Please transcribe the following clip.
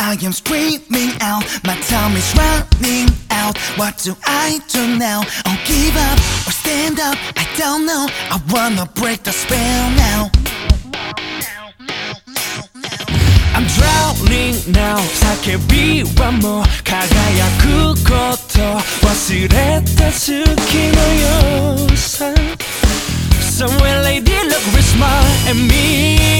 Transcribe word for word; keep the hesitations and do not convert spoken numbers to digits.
I am screaming out, my time is running out. What do I do now? I'll give up or stand up, I don't know. I wanna break the spell now. I'm drowning now. 叫びはもう輝くこと忘れた月のよさ Somewhere lady look very smart at me